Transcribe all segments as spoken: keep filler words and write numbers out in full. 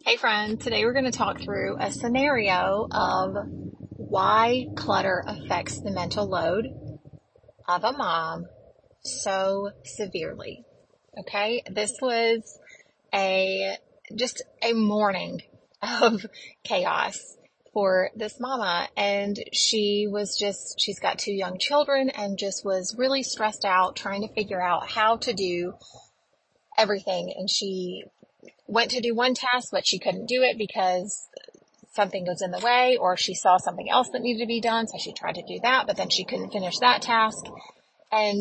Hey friend, today we're going to talk through a scenario of why clutter affects the mental load of a mom so severely. Okay, this was a just a morning of chaos for this mama, and she was just she's got two young children and just was really stressed out trying to figure out how to do everything. And she went to do one task, but she couldn't do it because something was in the way, or she saw something else that needed to be done. So she tried to do that, but then she couldn't finish that task. And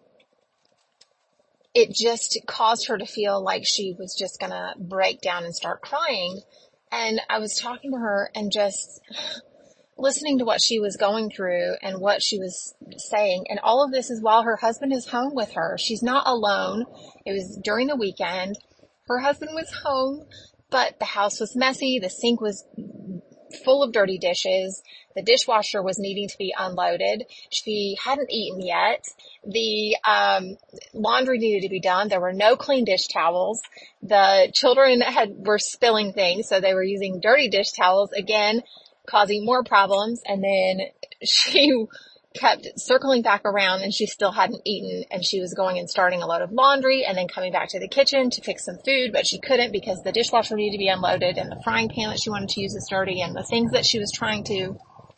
it just caused her to feel like she was just going to break down and start crying. And I was talking to her and just listening to what she was going through and what she was saying. And all of this is while her husband is home with her. She's not alone. It was during the weekend. Her husband was home, but the house was messy. The sink was full of dirty dishes. The dishwasher was needing to be unloaded. She hadn't eaten yet. The um, laundry needed to be done. There were no clean dish towels. The children had were spilling things, so they were using dirty dish towels, again, causing more problems. And then she kept circling back around and she still hadn't eaten, and she was going and starting a load of laundry and then coming back to the kitchen to fix some food, but she couldn't because the dishwasher needed to be unloaded and the frying pan that she wanted to use is dirty, and the things that she was trying to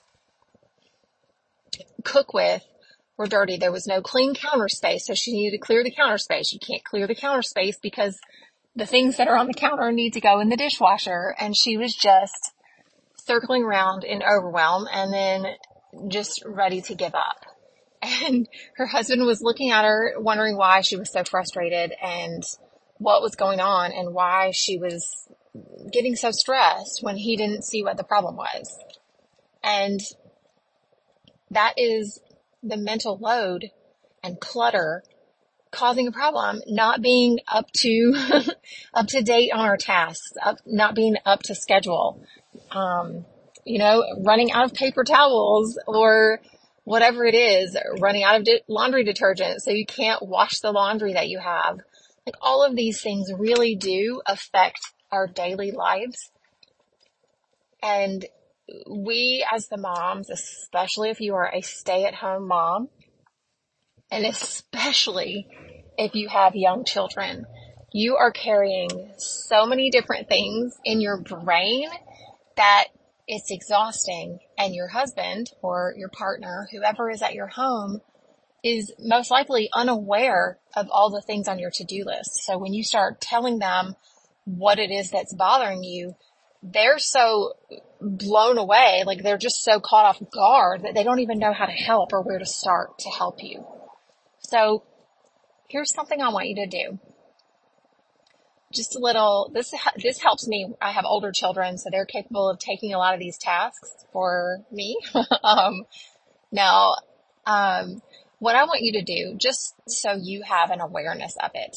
cook with were dirty. There was no clean counter space, so she needed to clear the counter space. You can't clear the counter space because the things that are on the counter need to go in the dishwasher, and she was just circling around in overwhelm and then just ready to give up. And her husband was looking at her, wondering why she was so frustrated and what was going on and why she was getting so stressed when he didn't see what the problem was. And that is the mental load and clutter causing a problem, not being up to up to date on our tasks, up, not being up to schedule. Um, you know, running out of paper towels or whatever it is, running out of di- laundry detergent so you can't wash the laundry that you have. Like, all of these things really do affect our daily lives. And we as the moms, especially if you are a stay-at-home mom, and especially if you have young children, you are carrying so many different things in your brain that it's exhausting, and your husband or your partner, whoever is at your home, is most likely unaware of all the things on your to-do list. So when you start telling them what it is that's bothering you, they're so blown away, like they're just so caught off guard that they don't even know how to help or where to start to help you. So here's something I want you to do. Just a little, this, this helps me. I have older children, so they're capable of taking a lot of these tasks for me. um, now, um, what I want you to do, just so you have an awareness of it,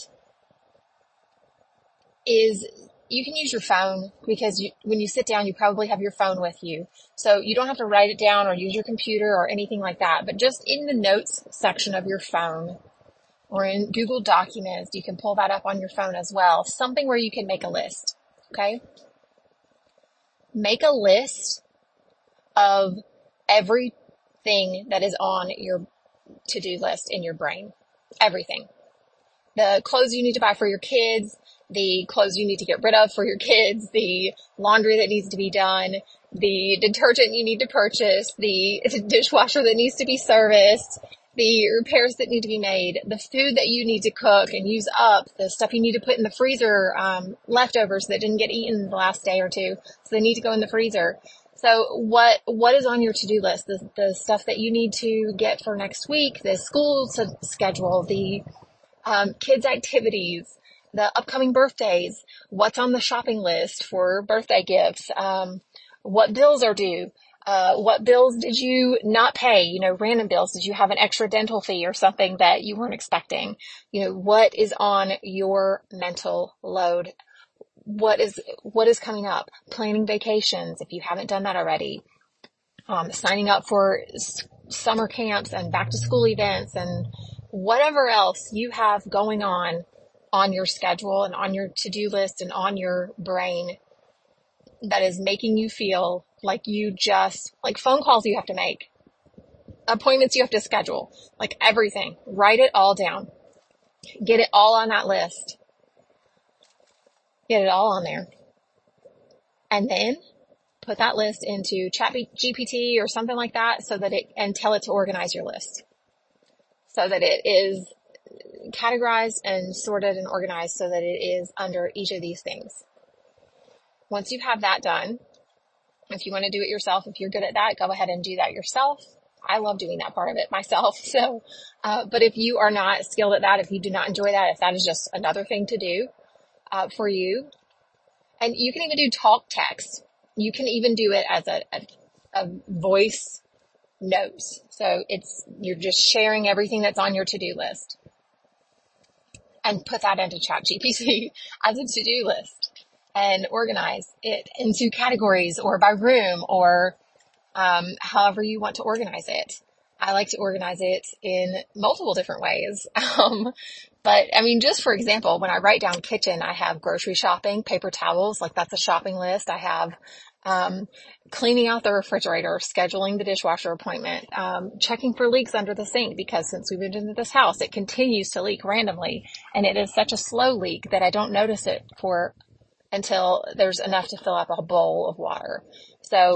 is you can use your phone, because you, when you sit down, you probably have your phone with you. So you don't have to write it down or use your computer or anything like that, but just in the notes section of your phone, or in Google Documents, you can pull that up on your phone as well. Something where you can make a list, okay? Make a list of everything that is on your to-do list in your brain. Everything. The clothes you need to buy for your kids, the clothes you need to get rid of for your kids, the laundry that needs to be done, the detergent you need to purchase, the dishwasher that needs to be serviced, the repairs that need to be made, the food that you need to cook and use up, the stuff you need to put in the freezer, um, leftovers that didn't get eaten the last day or two, so they need to go in the freezer. So what, what is on your to-do list? The, the stuff that you need to get for next week, the school schedule, the, um, kids' activities, the upcoming birthdays, what's on the shopping list for birthday gifts, um, what bills are due. Uh, what bills did you not pay? You know, random bills. Did you have an extra dental fee or something that you weren't expecting? You know, what is on your mental load? What is, what is coming up? Planning vacations, if you haven't done that already. Um, signing up for s- summer camps and back to school events and whatever else you have going on on your schedule and on your to-do list and on your brain. that is making you feel like you just, like phone calls you have to make, appointments you have to schedule, like everything. Write it all down. Get it all on that list. Get it all on there. And then put that list into Chat G P T or something like that so that it, and tell it to organize your list so that it is categorized and sorted and organized so that it is under each of these things. Once you have that done, if you want to do it yourself, if you're good at that, go ahead and do that yourself. I love doing that part of it myself. So, uh, but if you are not skilled at that, if you do not enjoy that, if that is just another thing to do, uh, for you, and you can even do talk text. You can even do it as a, a, a voice notes. So it's, you're just sharing everything that's on your to-do list and put that into Chat G P T as a to-do list and organize it into categories or by room or, um, however you want to organize it. I like to organize it in multiple different ways. Um, but I mean, just for example, when I write down kitchen, I have grocery shopping, paper towels, like that's a shopping list. I have, um, cleaning out the refrigerator, scheduling the dishwasher appointment, um, checking for leaks under the sink because since we moved into this house, it continues to leak randomly and it is such a slow leak that I don't notice it for until there's enough to fill up a bowl of water. So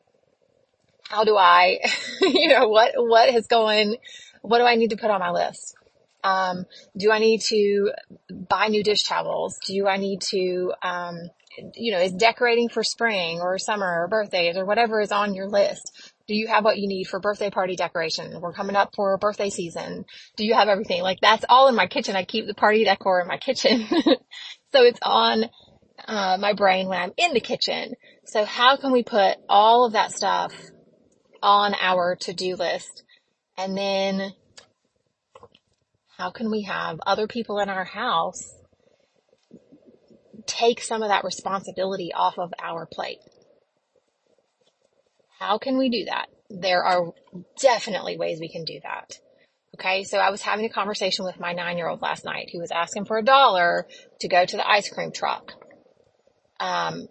how do I, you know, what, what is going, what do I need to put on my list? Um, do I need to buy new dish towels? Do I need to, um, you know, is decorating for spring or summer or birthdays or whatever is on your list? Do you have what you need for birthday party decoration? We're coming up for birthday season. Do you have everything? Like that's all in my kitchen. I keep the party decor in my kitchen. So it's on, uh, my brain when I'm in the kitchen. So how can we put all of that stuff on our to-do list? And then how can we have other people in our house take some of that responsibility off of our plate? How can we do that? There are definitely ways we can do that. Okay. So I was having a conversation with my nine-year-old last night. He was asking for a dollar to go to the ice cream truck. Um,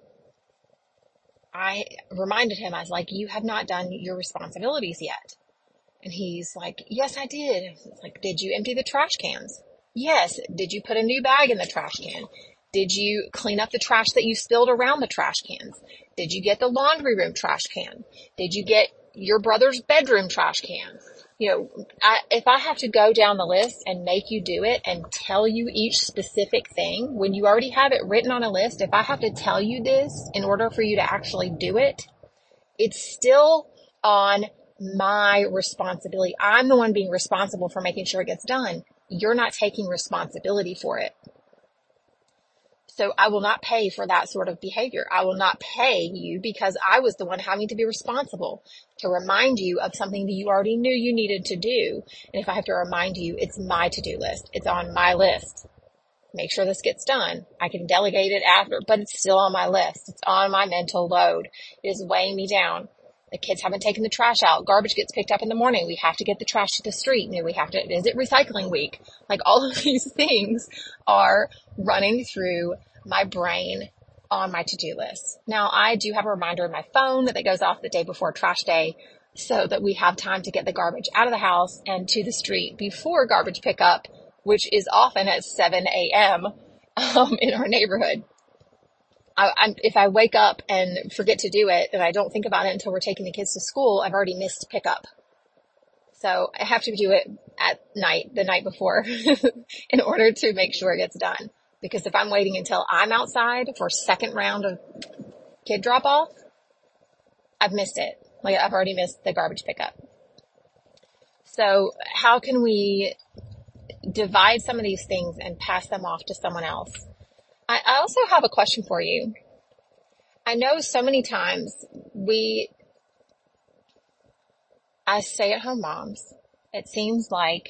I reminded him, I was like, you have not done your responsibilities yet. And he's like, yes, I did. It's like, did you empty the trash cans? Yes. Did you put a new bag in the trash can? Did you clean up the trash that you spilled around the trash cans? Did you get the laundry room trash can? Did you get your brother's bedroom trash can? You know, I, if I have to go down the list and make you do it and tell you each specific thing, when you already have it written on a list, if I have to tell you this in order for you to actually do it, it's still on my responsibility. I'm the one being responsible for making sure it gets done. You're not taking responsibility for it. So I will not pay for that sort of behavior. I will not pay you because I was the one having to be responsible to remind you of something that you already knew you needed to do. And if I have to remind you, it's my to-do list. It's on my list. Make sure this gets done. I can delegate it after, but it's still on my list. It's on my mental load. It is weighing me down. The kids haven't taken the trash out. Garbage gets picked up in the morning. We have to get the trash to the street. And we have to, is it recycling week? Like all of these things are running through my brain on my to-do list. Now I do have a reminder in my phone that goes off the day before trash day so that we have time to get the garbage out of the house and to the street before garbage pickup, which is often at seven a.m. Um, in our neighborhood. I, I'm, if I wake up and forget to do it and I don't think about it until we're taking the kids to school, I've already missed pickup. So I have to do it at night, the night before in order to make sure it gets done. Because if I'm waiting until I'm outside for a second round of kid drop off, I've missed it. Like I've already missed the garbage pickup. So how can we divide some of these things and pass them off to someone else? I, I also have a question for you. I know so many times we, as stay-at-home moms, it seems like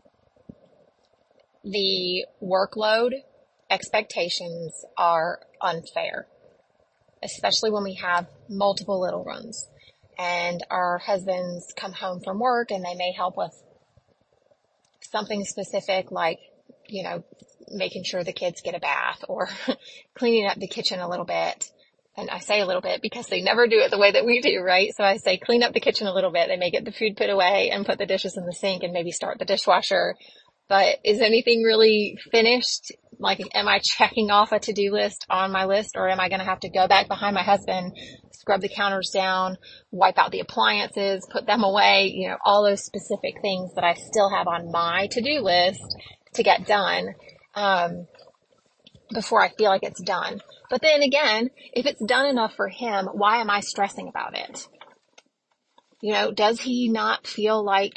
the workload expectations are unfair, especially when we have multiple little ones and our husbands come home from work and they may help with something specific like, you know, making sure the kids get a bath or cleaning up the kitchen a little bit. And I say a little bit because they never do it the way that we do, right? So I say clean up the kitchen a little bit. They may get the food put away and put the dishes in the sink and maybe start the dishwasher. But is anything really finished? Like, am I checking off a to-do list on my list, or am I going to have to go back behind my husband, scrub the counters down, wipe out the appliances, put them away, you know, all those specific things that I still have on my to-do list to get done, um, before I feel like it's done. But then again, if it's done enough for him, why am I stressing about it? You know, does he not feel like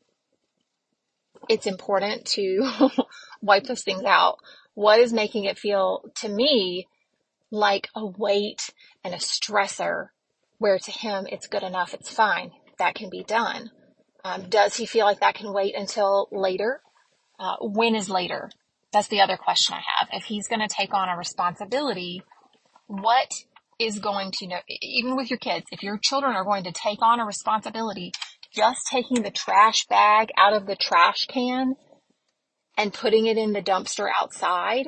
it's important to wipe those things out? What is making it feel to me like a weight and a stressor, where to him it's good enough, it's fine, that can be done? Um, does he feel like that can wait until later? Uh, when is later? That's the other question I have. If he's going to take on a responsibility, what is going to, you know, even with your kids, if your children are going to take on a responsibility, just taking the trash bag out of the trash can and putting it in the dumpster outside,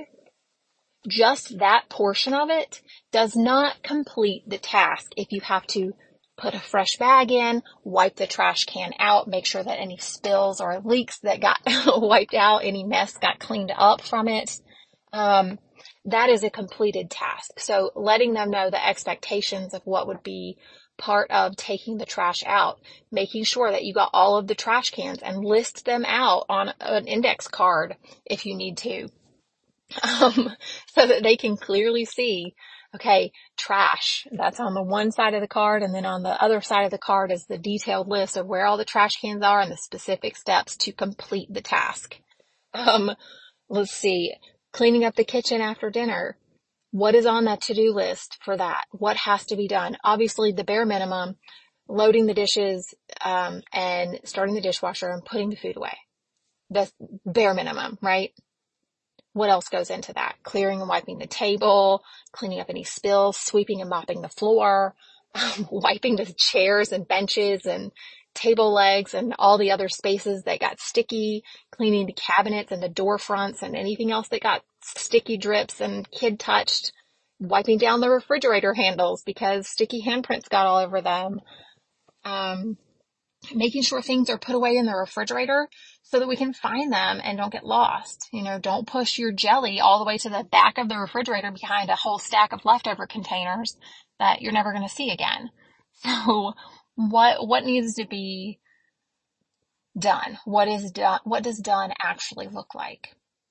just that portion of it does not complete the task. If you have to put a fresh bag in, wipe the trash can out, make sure that any spills or leaks that got wiped out, any mess got cleaned up from it, um, that is a completed task. So letting them know the expectations of what would be part of taking the trash out, making sure that you got all of the trash cans and list them out on an index card if you need to, um, so that they can clearly see, okay, trash, that's on the one side of the card, and then on the other side of the card is the detailed list of where all the trash cans are and the specific steps to complete the task. Um, let's see, cleaning up the kitchen after dinner. What is on that to-do list for that? What has to be done? Obviously, the bare minimum, loading the dishes, um, and starting the dishwasher and putting the food away. That's bare minimum, right? What else goes into that? Clearing and wiping the table, cleaning up any spills, sweeping and mopping the floor, um, wiping the chairs and benches and table legs and all the other spaces that got sticky, cleaning the cabinets and the door fronts and anything else that got sticky drips and kid touched, wiping down the refrigerator handles because sticky handprints got all over them, um, making sure things are put away in the refrigerator so that we can find them and don't get lost. You know, don't push your jelly all the way to the back of the refrigerator behind a whole stack of leftover containers that you're never going to see again. So what, what needs to be done? What is done? What does done actually look like?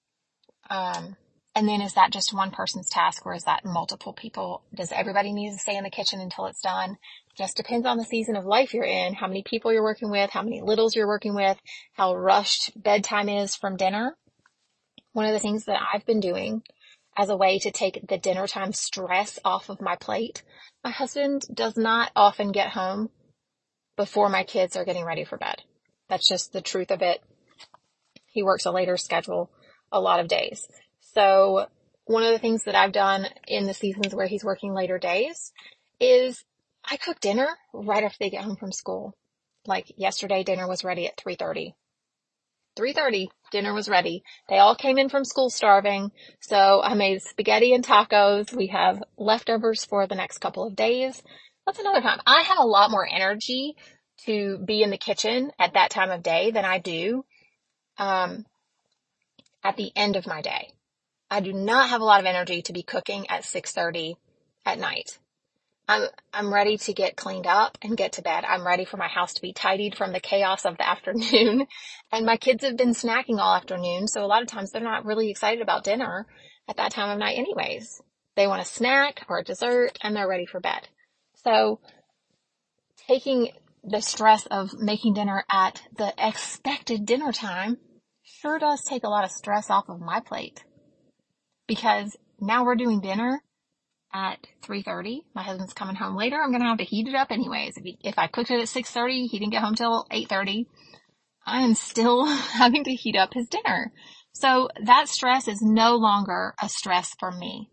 Um, and then is that just one person's task, or is that multiple people? Does everybody need to stay in the kitchen until it's done? Just depends on the season of life you're in, how many people you're working with, how many littles you're working with, how rushed bedtime is from dinner. One of the things that I've been doing as a way to take the dinner time stress off of my plate, my husband does not often get home before my kids are getting ready for bed. That's just the truth of it. He works a later schedule a lot of days. So one of the things that I've done in the seasons where he's working later days is I cook dinner right after they get home from school. Like yesterday, dinner was ready at three thirty. three thirty, dinner was ready. They all came in from school starving. So I made spaghetti and tacos. We have leftovers for the next couple of days. That's another time. I have a lot more energy to be in the kitchen at that time of day than I do, um, at the end of my day. I do not have a lot of energy to be cooking at six thirty at night. I'm, I'm ready to get cleaned up and get to bed. I'm ready for my house to be tidied from the chaos of the afternoon. And my kids have been snacking all afternoon. So a lot of times they're not really excited about dinner at that time of night anyways. They want a snack or a dessert and they're ready for bed. So taking the stress of making dinner at the expected dinner time sure does take a lot of stress off of my plate. Because now we're doing dinner at three thirty. My husband's coming home later. I'm going to have to heat it up anyways. If, he, if I cooked it at six thirty, he didn't get home till eight thirty. I am still having to heat up his dinner. So that stress is no longer a stress for me.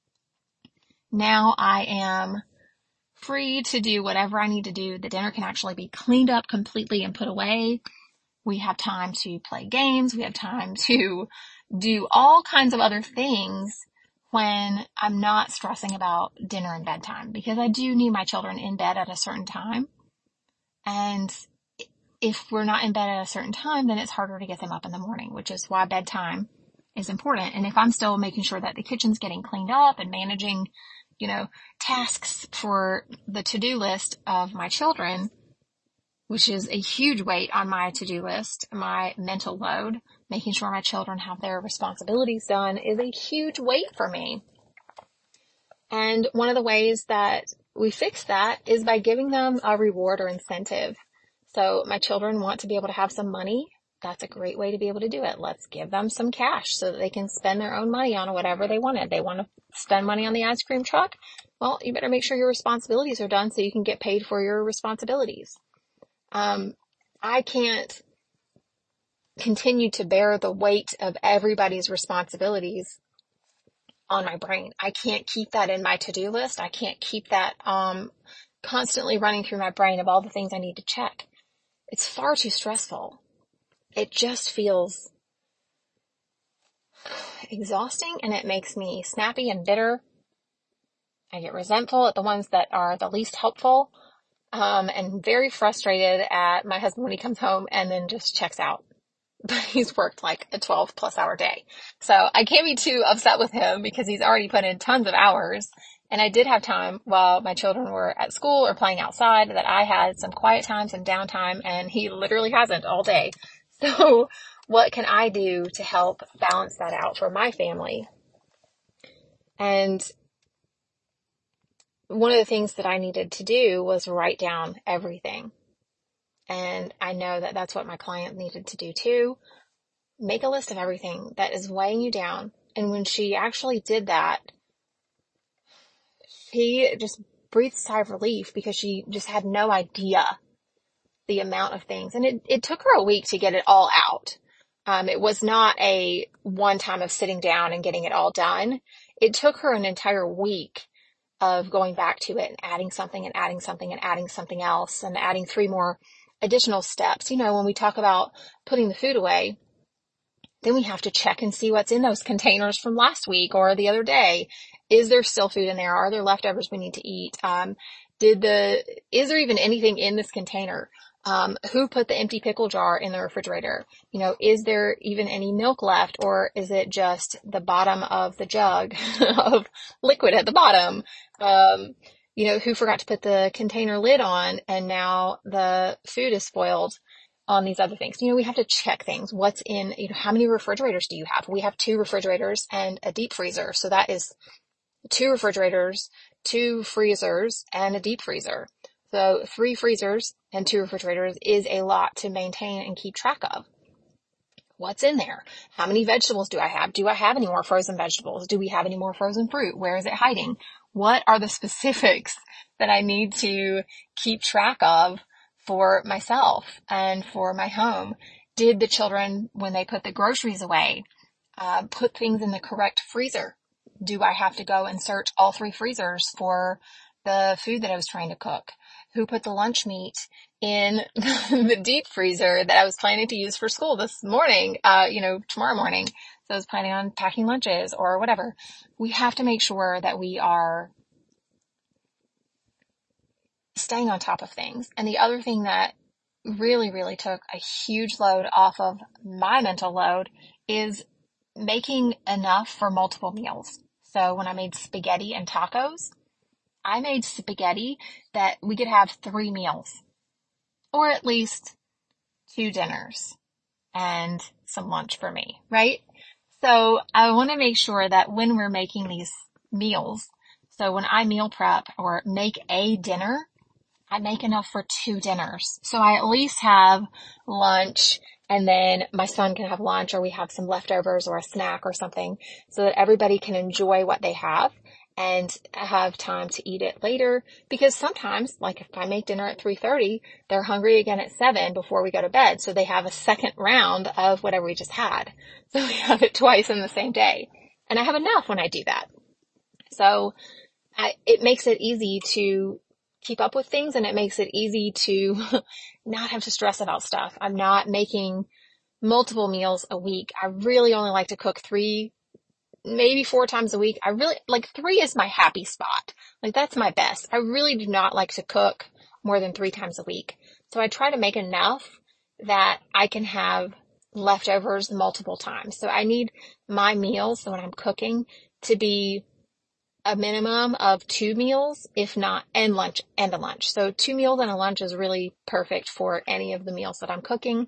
Now I am free to do whatever I need to do. The dinner can actually be cleaned up completely and put away. We have time to play games. We have time to do all kinds of other things when I'm not stressing about dinner and bedtime, because I do need my children in bed at a certain time. And if we're not in bed at a certain time, then it's harder to get them up in the morning, which is why bedtime is important. And if I'm still making sure that the kitchen's getting cleaned up and managing, you know, tasks for the to-do list of my children, which is a huge weight on my to-do list, my mental load, making sure my children have their responsibilities done is a huge weight for me. And one of the ways that we fix that is by giving them a reward or incentive. So my children want to be able to have some money. That's a great way to be able to do it. Let's give them some cash so that they can spend their own money on whatever they wanted. They want to spend money on the ice cream truck. Well, you better make sure your responsibilities are done so you can get paid for your responsibilities. Um, I can't continue to bear the weight of everybody's responsibilities on my brain. I can't keep that in my to-do list. I can't keep that, um, constantly running through my brain of all the things I need to check. It's far too stressful. It just feels exhausting, and it makes me snappy and bitter. I get resentful at the ones that are the least helpful. Um, and very frustrated at my husband when he comes home and then just checks out. But he's worked like a twelve plus hour day. So I can't be too upset with him because he's already put in tons of hours. And I did have time while my children were at school or playing outside that I had some quiet time, some downtime, and he literally hasn't all day. So what can I do to help balance that out for my family? And one of the things that I needed to do was write down everything. And I know that that's what my client needed to do too. Make a list of everything that is weighing you down. And when she actually did that, she just breathed a sigh of relief because she just had no idea the amount of things. And it, it took her a week to get it all out. Um, it was not a one time of sitting down and getting it all done. It took her an entire week of going back to it and adding something and adding something and adding something else and adding three more additional steps. You know, when we talk about putting the food away, then we have to check and see what's in those containers from last week or the other day. Is there still food in there? Are there leftovers we need to eat? Um, did the, is there even anything in this container? Um, who put the empty pickle jar in the refrigerator? You know, is there even any milk left, or is it just the bottom of the jug of liquid at the bottom? Um, you know, who forgot to put the container lid on and now the food is spoiled on these other things. You know, we have to check things. What's in, you know, how many refrigerators do you have? We have two refrigerators and a deep freezer. So that is two refrigerators, two freezers, and a deep freezer. So three freezers and two refrigerators is a lot to maintain and keep track of. What's in there? How many vegetables do I have? Do I have any more frozen vegetables? Do we have any more frozen fruit? Where is it hiding? What are the specifics that I need to keep track of for myself and for my home? Did the children, when they put the groceries away, uh, put things in the correct freezer? Do I have to go and search all three freezers for the food that I was trying to cook? Who put the lunch meat in the deep freezer that I was planning to use for school this morning, uh, you know, tomorrow morning? So I was planning on packing lunches or whatever. We have to make sure that we are staying on top of things. And the other thing that really, really took a huge load off of my mental load is making enough for multiple meals. So when I made spaghetti and tacos, I made spaghetti that we could have three meals, or at least two dinners and some lunch for me, right? So I want to make sure that when we're making these meals, so when I meal prep or make a dinner, I make enough for two dinners. So I at least have lunch, and then my son can have lunch, or we have some leftovers or a snack or something, so that everybody can enjoy what they have and have time to eat it later. Because sometimes, like if I make dinner at three thirty, they're hungry again at seven before we go to bed. So they have a second round of whatever we just had. So we have it twice in the same day. And I have enough when I do that. So I, it makes it easy to keep up with things, and it makes it easy to not have to stress about stuff. I'm not making multiple meals a week. I really only like to cook three maybe four times a week. I really, like three is my happy spot. Like that's my best. I really do not like to cook more than three times a week. So I try to make enough that I can have leftovers multiple times. So I need my meals, so when I'm cooking, to be a minimum of two meals, if not, and lunch, and a lunch. So two meals and a lunch is really perfect for any of the meals that I'm cooking.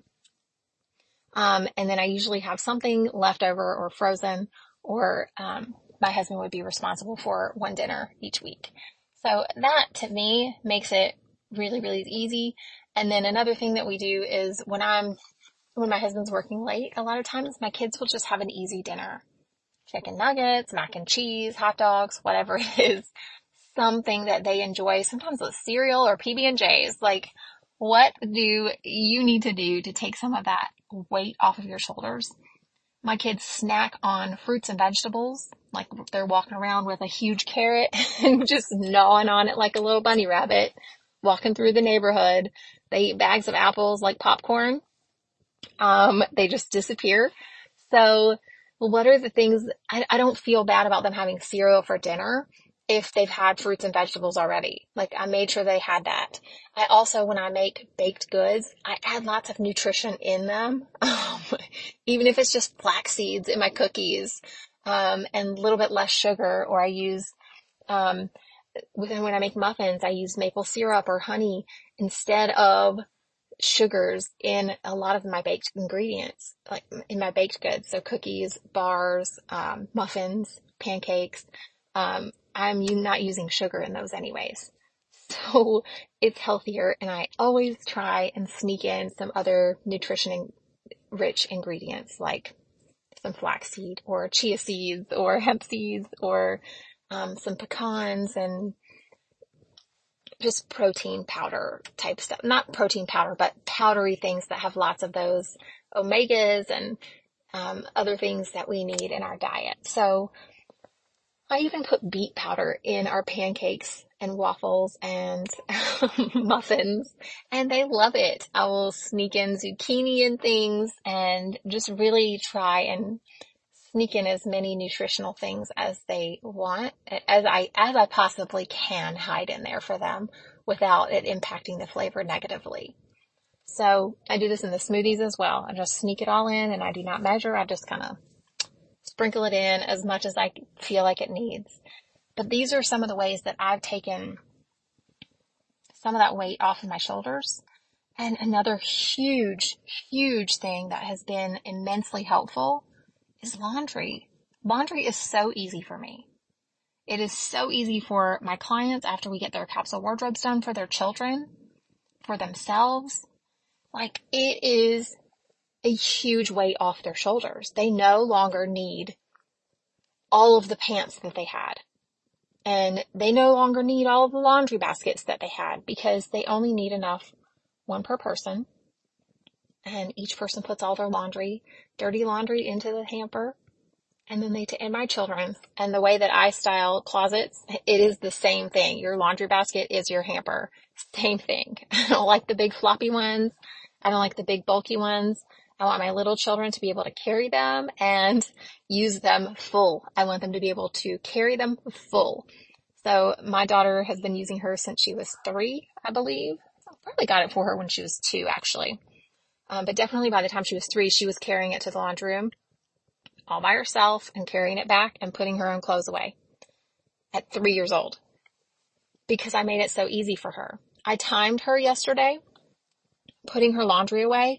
Um, and then I usually have something left over or frozen, or um, my husband would be responsible for one dinner each week. So that to me makes it really, really easy. And then another thing that we do is when I'm, when my husband's working late, a lot of times my kids will just have an easy dinner. Chicken nuggets, mac and cheese, hot dogs, whatever it is, something that they enjoy, sometimes with cereal or P B and J's. Like, what do you need to do to take some of that weight off of your shoulders? My kids snack on fruits and vegetables, like they're walking around with a huge carrot and just gnawing on it like a little bunny rabbit, walking through the neighborhood. They eat bags of apples like popcorn. Um, they just disappear. So what are the things, I, I don't feel bad about them having cereal for dinner if they've had fruits and vegetables already. Like I made sure they had that. I also, when I make baked goods, I add lots of nutrition in them. Um, even if it's just flax seeds in my cookies, um, and a little bit less sugar, or I use, um, when I make muffins, I use maple syrup or honey instead of sugars in a lot of my baked ingredients, like in my baked goods. So cookies, bars, um, muffins, pancakes. Um, I'm not using sugar in those anyways. So it's healthier, and I always try and sneak in some other nutrition rich ingredients like some flaxseed or chia seeds or hemp seeds or um, some pecans and just protein powder type stuff. Not protein powder, but powdery things that have lots of those omegas and um, other things that we need in our diet. So I even put beet powder in our pancakes and waffles and muffins, and they love it. I will sneak in zucchini and things and just really try and sneak in as many nutritional things as they want, as I, as I possibly can hide in there for them without it impacting the flavor negatively. So I do this in the smoothies as well. I just sneak it all in, and I do not measure. I just kind of sprinkle it in as much as I feel like it needs. But these are some of the ways that I've taken some of that weight off of my shoulders. And another huge, huge thing that has been immensely helpful is laundry. Laundry is so easy for me. It is so easy for my clients after we get their capsule wardrobes done for their children, for themselves. Like, it is a huge weight off their shoulders. They no longer need all of the pants that they had. And they no longer need all of the laundry baskets that they had, because they only need enough, one per person. And each person puts all their laundry, dirty laundry, into the hamper. And then they, t- and my children's, and the way that I style closets, it is the same thing. Your laundry basket is your hamper. Same thing. I don't like the big floppy ones. I don't like the big bulky ones. I want my little children to be able to carry them and use them full. I want them to be able to carry them full. So my daughter has been using hers since she was three, I believe. I probably got it for her when she was two, actually. Um, but definitely by the time she was three, she was carrying it to the laundry room all by herself and carrying it back and putting her own clothes away at three years old, because I made it so easy for her. I timed her yesterday putting her laundry away,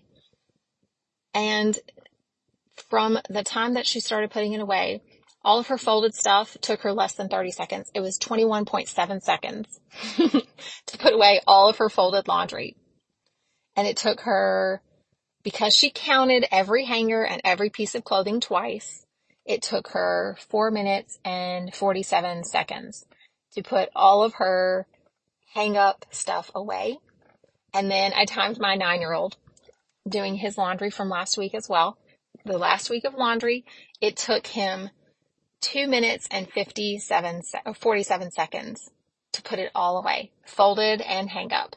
and from the time that she started putting it away, all of her folded stuff took her less than thirty seconds. It was twenty-one point seven seconds to put away all of her folded laundry. And it took her, because she counted every hanger and every piece of clothing twice, it took her four minutes and forty-seven seconds to put all of her hang up stuff away. And then I timed my nine-year-old doing his laundry from last week as well. The last week of laundry, it took him two minutes and fifty-seven, forty-seven seconds to put it all away, folded and hang up.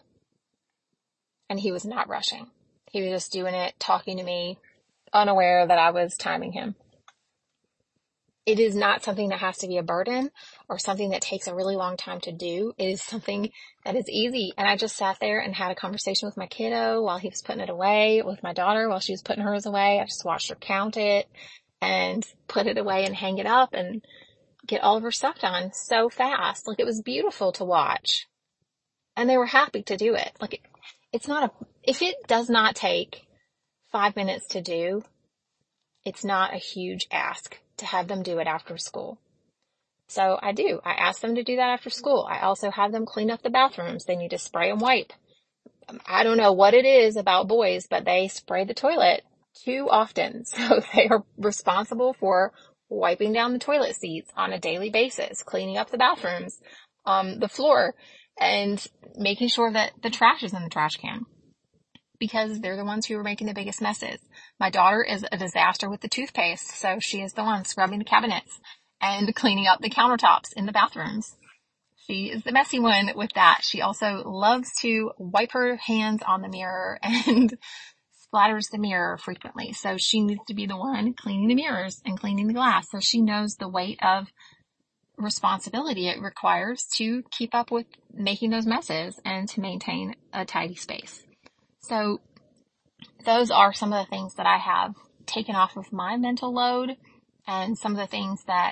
And he was not rushing. He was just doing it, talking to me, unaware that I was timing him. it is not something that has to be a burden or something that takes a really long time to do. It is something that is easy. And I just sat there and had a conversation with my kiddo while he was putting it away, with my daughter while she was putting hers away. I just watched her count it and put it away and hang it up and get all of her stuff done so fast. Like, it was beautiful to watch. And they were happy to do it. Like, it, it's not a, if it does not take five minutes to do, it's not a huge ask to have them do it after school. So I do. I ask them to do that after school. I also have them clean up the bathrooms. They need to spray and wipe. I don't know what it is about boys, but they spray the toilet too often. So they are responsible for wiping down the toilet seats on a daily basis, cleaning up the bathrooms, um, the floor, and making sure that the trash is in the trash can, because they're the ones who are making the biggest messes. My daughter is a disaster with the toothpaste, so she is the one scrubbing the cabinets and cleaning up the countertops in the bathrooms. She is the messy one with that. She also loves to wipe her hands on the mirror and splatters the mirror frequently. So she needs to be the one cleaning the mirrors and cleaning the glass. So she knows the weight of responsibility it requires to keep up with making those messes and to maintain a tidy space. So those are some of the things that I have taken off of my mental load, and some of the things that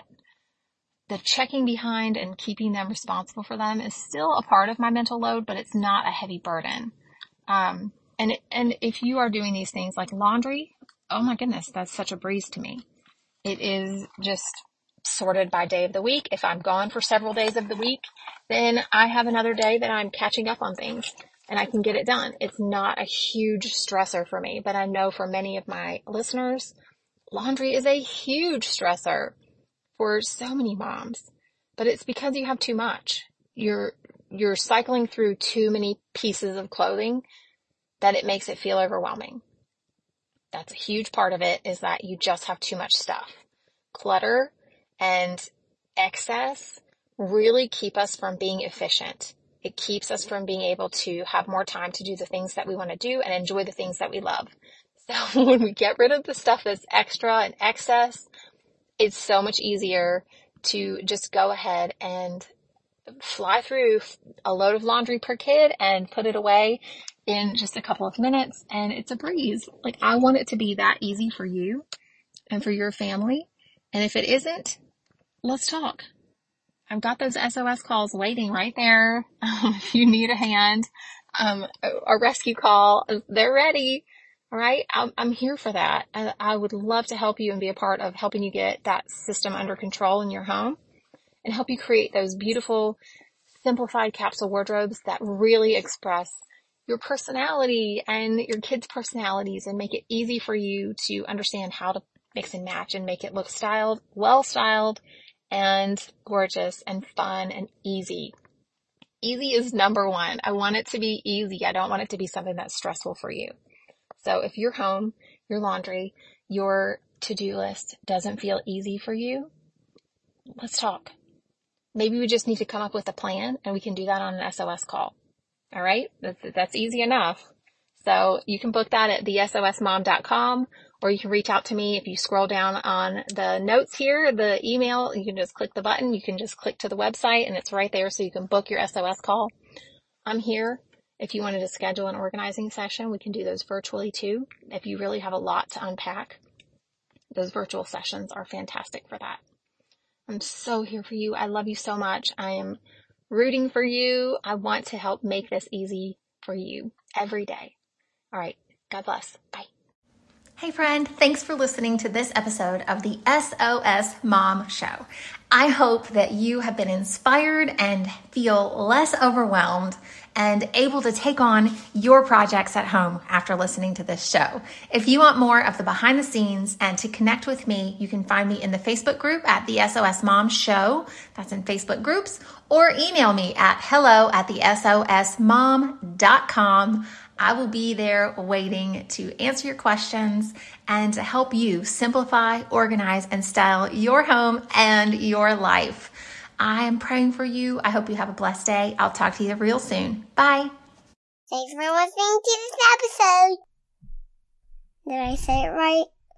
the checking behind and keeping them responsible for them is still a part of my mental load, but it's not a heavy burden. Um, and, and if you are doing these things like laundry, oh my goodness, that's such a breeze to me. It is just sorted by day of the week. If I'm gone for several days of the week, then I have another day that I'm catching up on things and I can get it done. It's not a huge stressor for me, but I know for many of my listeners, laundry is a huge stressor for so many moms, but it's because you have too much. You're, you're cycling through too many pieces of clothing that it makes it feel overwhelming. That's a huge part of it, is that you just have too much stuff. Clutter and excess really keep us from being efficient. It keeps us from being able to have more time to do the things that we want to do and enjoy the things that we love. So when we get rid of the stuff that's extra and excess, it's so much easier to just go ahead and fly through a load of laundry per kid and put it away in just a couple of minutes, and it's a breeze. Like, I want it to be that easy for you and for your family. And if it isn't, let's talk. I've got those S O S calls waiting right there. Um, if you need a hand, um, a, a rescue call, they're ready. All right. I'm, I'm here for that. I, I would love to help you and be a part of helping you get that system under control in your home and help you create those beautiful, simplified capsule wardrobes that really express your personality and your kids' personalities and make it easy for you to understand how to mix and match and make it look styled, well styled, and gorgeous and fun and easy. Easy is number one. I want it to be easy. I don't want it to be something that's stressful for you. So if your home, your laundry, your to-do list doesn't feel easy for you, let's talk. Maybe we just need to come up with a plan, and we can do that on an S O S call. All right. That's, that's easy enough. So you can book that at the S O S mom dot com, or you can reach out to me. If you scroll down on the notes here, the email, you can just click the button. You can just click to the website and it's right there. So you can book your S O S call. I'm here. If you wanted to schedule an organizing session, we can do those virtually too. If you really have a lot to unpack, those virtual sessions are fantastic for that. I'm so here for you. I love you so much. I am rooting for you. I want to help make this easy for you every day. All right. God bless. Bye. Hey friend, thanks for listening to this episode of the S O S Mom Show. I hope that you have been inspired and feel less overwhelmed and able to take on your projects at home after listening to this show. If you want more of the behind the scenes and to connect with me, you can find me in the Facebook group at the S O S Mom Show. That's in Facebook groups, or email me at hello at the S O S mom dot com. I will be there waiting to answer your questions and to help you simplify, organize, and style your home and your life. I am praying for you. I hope you have a blessed day. I'll talk to you real soon. Bye. Thanks for listening to this episode. Did I say it right?